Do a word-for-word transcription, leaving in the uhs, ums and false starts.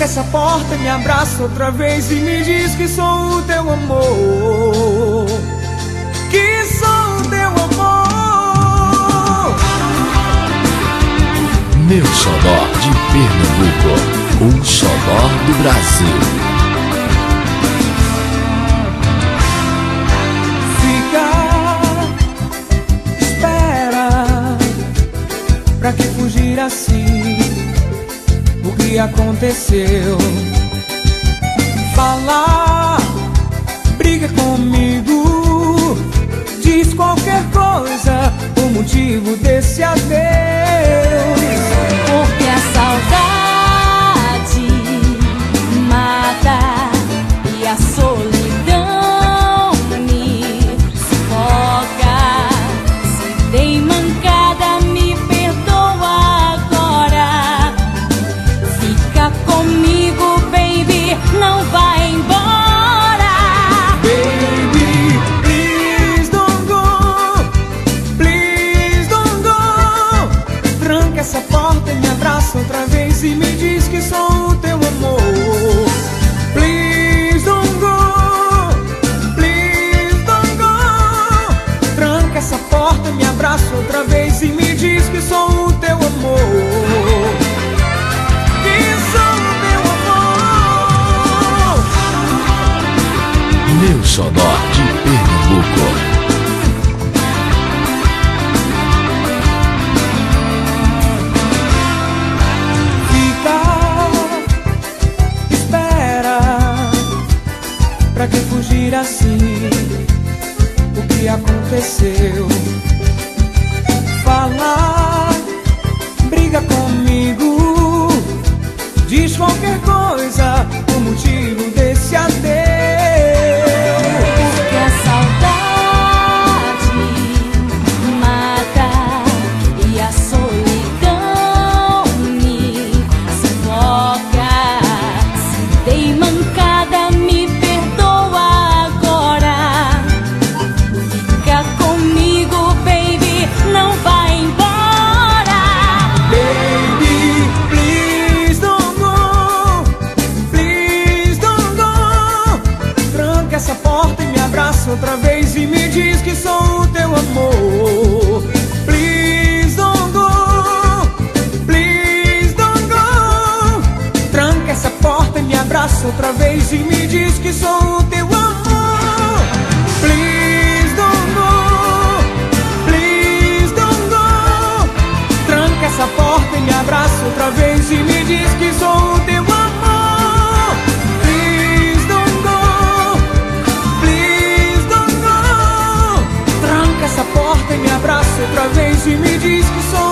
essa porta, me abraça outra vez e me diz que sou o teu amor, que sou o teu amor. Meu xodó de Pernambuco, um xodó do Brasil. Fica, espera, pra que fugir assim? O que aconteceu? Fala, briga comigo, diz qualquer coisa, o motivo desse adeus. Porque a saudade mata e a solidão me sufoca. Se dei mancada, me perdoa agora. Fica comigo, baby, não vai embora. Baby, please don't go, please don't go. Tranca essa porta e me abraça outra vez e me diz que sou o teu amor. Please don't go, please don't go. Tranca essa porta e me abraça outra vez e me diz que sou o teu amor, que sou o teu amor. Meu xodó de Pernambuco. Pra que fugir assim? O que aconteceu? Fala, briga comigo, diz qualquer coisa, o motivo desse adeus. Porque a saudade mata e a solidão me sufoca. Se dei mancada, me perdoa agora. Fica comigo, baby, não vai embora. Baby, please don't go, please don't go. Tranca essa porta e me abraça outra vez e me diz que sou o teu amor. Please don't go, please don't go. Tranca essa porta e me abraça outra vez e me diz que sou o teu amor. Please don't go, please don't go. Tranca essa porta e me abraça outra vez e me diz que sou o teu amor. Please don't go, please don't go. Tranca essa porta e me abraça outra vez e me diz que sou